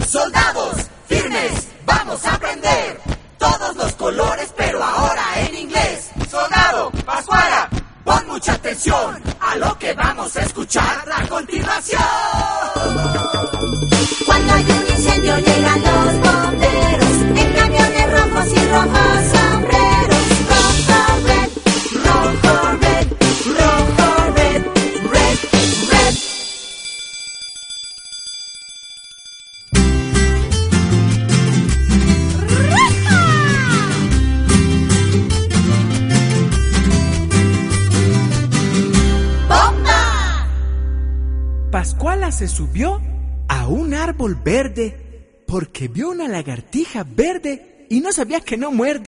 Soldados, firmes, vamos a aprender todos los colores, pero ahora en inglés. Soldado, Pascuala, pon mucha atención a lo que vamos a escuchar a continuación. Cuando hay un incendio llegan los bomberos en camiones rojos y rojos sombreros. Rojo, red, rojo, red, rojo, red, red, red. ¡Bomba! Pascuala se subió a un árbol verde porque vio una lagartija verde y no sabía que no muerde.